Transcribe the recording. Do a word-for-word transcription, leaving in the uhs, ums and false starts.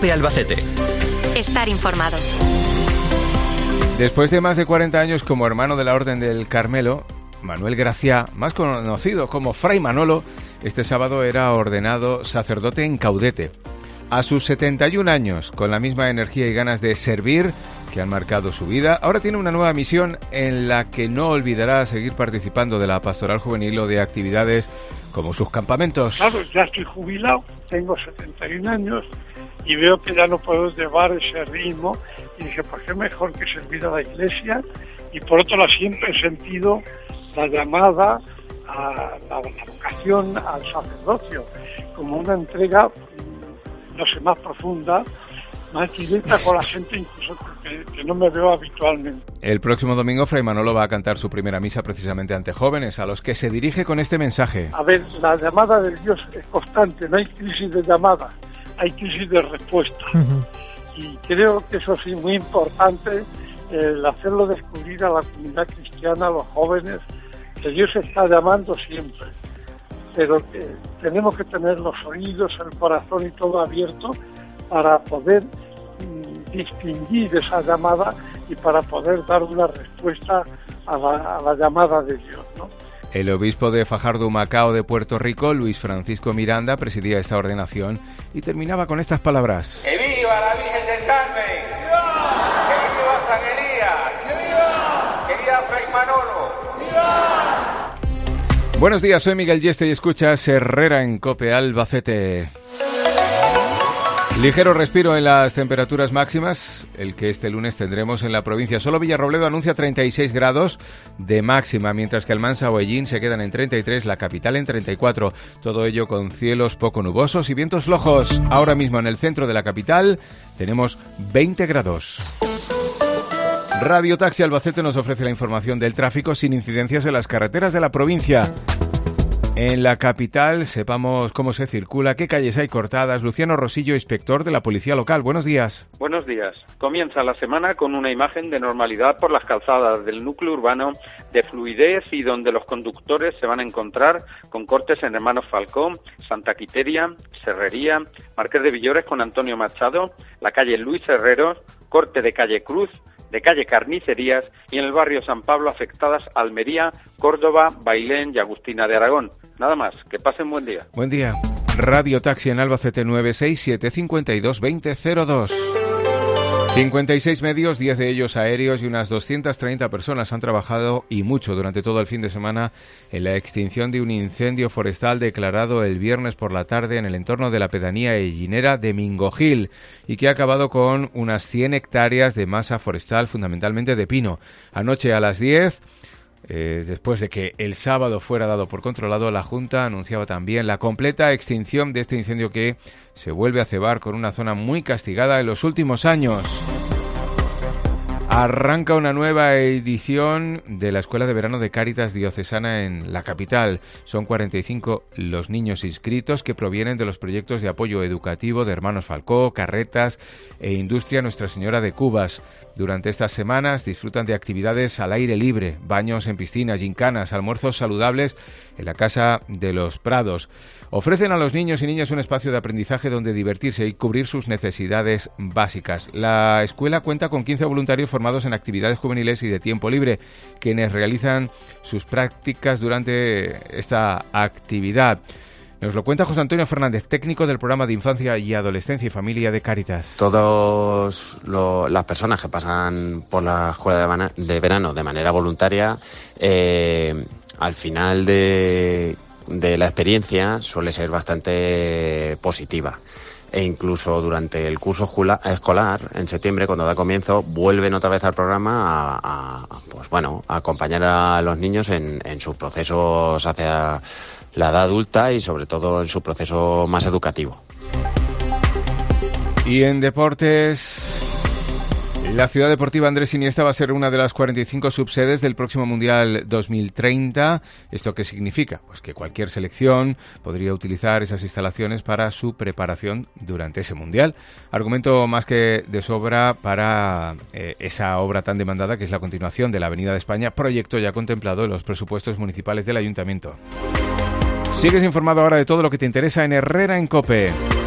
COPE Albacete. Estar informado. Después de más de cuarenta años como hermano de la Orden del Carmelo, Manuel Graciá, más conocido como Fray Manolo, este sábado era ordenado sacerdote en Caudete. A sus setenta y un años, con la misma energía y ganas de servir que han marcado su vida, ahora tiene una nueva misión en la que no olvidará seguir participando de la pastoral juvenil o de actividades como sus campamentos. Claro, ya estoy jubilado, tengo setenta y un años y veo que ya no puedo llevar ese ritmo y dije, pues qué mejor que servir a la Iglesia. Y por otro lado siempre he sentido la llamada a la, la vocación al sacerdocio como una entrega, no sé, más profunda, más directa con la gente, incluso que, que no me veo habitualmente. El próximo domingo Fray Manolo va a cantar su primera misa precisamente ante jóvenes, a los que se dirige con este mensaje. A ver, la llamada de Dios es constante, no hay crisis de llamada, hay crisis de respuesta. Uh-huh. Y creo que eso sí, muy importante, el hacerlo descubrir a la comunidad cristiana, a los jóvenes, que Dios está llamando siempre, pero que tenemos que tener los oídos, el corazón y todo abierto para poder mm, distinguir esa llamada y para poder dar una respuesta a la, a la llamada de Dios, ¿no? El obispo de Fajardo Humacao de Puerto Rico, Luis Francisco Miranda, presidía esta ordenación y terminaba con estas palabras. ¡Que viva la Virgen del Carmen! ¡Viva! ¡Que viva San Elías! ¡Que viva! ¡Que viva Fray Manolo! ¡Viva! Buenos días, soy Miguel Yeste y escuchas Herrera en COPE Albacete. Ligero respiro en las temperaturas máximas, el que este lunes tendremos en la provincia. Solo Villarrobledo anuncia treinta y seis grados de máxima, mientras que Almansa o Ellín se quedan en treinta y tres, la capital en treinta y cuatro. Todo ello con cielos poco nubosos y vientos flojos. Ahora mismo en el centro de la capital tenemos veinte grados. Radio Taxi Albacete nos ofrece la información del tráfico sin incidencias en las carreteras de la provincia. En la capital, sepamos cómo se circula, qué calles hay cortadas. Luciano Rosillo, inspector de la Policía Local. Buenos días. Buenos días. Comienza la semana con una imagen de normalidad por las calzadas del núcleo urbano, de fluidez y donde los conductores se van a encontrar con cortes en Hermanos Falcón, Santa Quiteria, Serrería, Marqués de Villores con Antonio Machado, la calle Luis Herreros, corte de calle Cruz, de calle Carnicerías y en el barrio San Pablo afectadas Almería, Córdoba, Bailén y Agustina de Aragón. Nada más, que pasen buen día. Buen día. Radio Taxi en Albacete nueve seis siete cinco dos dos cero cero dos. cincuenta y seis medios, diez de ellos aéreos y unas doscientas treinta personas han trabajado y mucho durante todo el fin de semana en la extinción de un incendio forestal declarado el viernes por la tarde en el entorno de la pedanía ellinera de Mingojil y que ha acabado con unas cien hectáreas de masa forestal, fundamentalmente de pino. Anoche a las diez... Eh, después de que el sábado fuera dado por controlado, la Junta anunciaba también la completa extinción de este incendio que se vuelve a cebar con una zona muy castigada en los últimos años. Arranca una nueva edición de la Escuela de Verano de Cáritas Diocesana en la capital. Son cuarenta y cinco los niños inscritos que provienen de los proyectos de apoyo educativo de Hermanos Falcó, Carretas e Industria Nuestra Señora de Cubas. Durante estas semanas disfrutan de actividades al aire libre, baños en piscinas, gincanas, almuerzos saludables en la Casa de los Prados. Ofrecen a los niños y niñas un espacio de aprendizaje donde divertirse y cubrir sus necesidades básicas. La escuela cuenta con quince voluntarios formados en actividades juveniles y de tiempo libre, quienes realizan sus prácticas durante esta actividad. Nos lo cuenta José Antonio Fernández, técnico del programa de Infancia y Adolescencia y Familia de Cáritas. Todas las personas que pasan por la escuela de, de verano de manera voluntaria, eh, al final de, de la experiencia suele ser bastante positiva. E incluso durante el curso escolar, en septiembre, cuando da comienzo, vuelven otra vez al programa a, a pues bueno, a acompañar a los niños en, en sus procesos hacia la edad adulta y sobre todo en su proceso más educativo. Y en deportes, la Ciudad Deportiva Andrés Iniesta va a ser una de las cuarenta y cinco subsedes del próximo Mundial dos mil treinta. ¿Esto qué significa? Pues que cualquier selección podría utilizar esas instalaciones para su preparación durante ese Mundial. Argumento más que de sobra para eh, esa obra tan demandada que es la continuación de la Avenida de España, proyecto ya contemplado en los presupuestos municipales del Ayuntamiento. Sigues informado ahora de todo lo que te interesa en Herrera en COPE.